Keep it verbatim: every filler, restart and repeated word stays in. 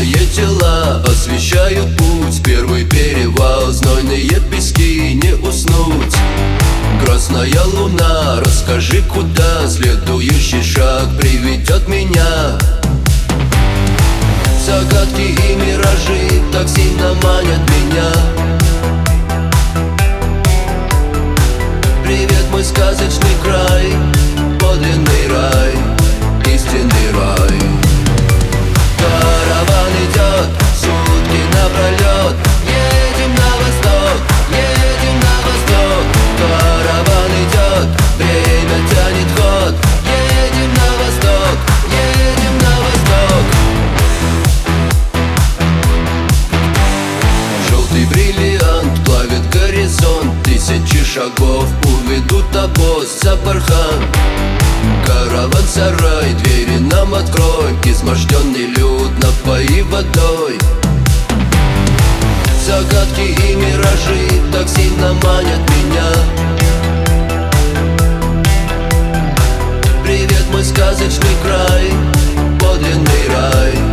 Черные тела освещают путь. Первый перевал, знойные пески, не уснуть. Красная луна, расскажи, куда следующий шаг приведет меня. Загадки и миражи так сильно манят меня. Привет, мой сказочный край, подлинный рай, истинный рай. Караван идет, сутки напролет, едем на восток, едем на восток. Караван идет, время тянет ход, едем на восток, едем на восток. Желтый бриллиант плавит горизонт, тысячи шагов уведут обоз за бархан. Караван-сарай, двери нам открой, изможденный люд напои водой. Загадки и миражи так сильно манят меня. Привет, мой сказочный край, подлинный рай.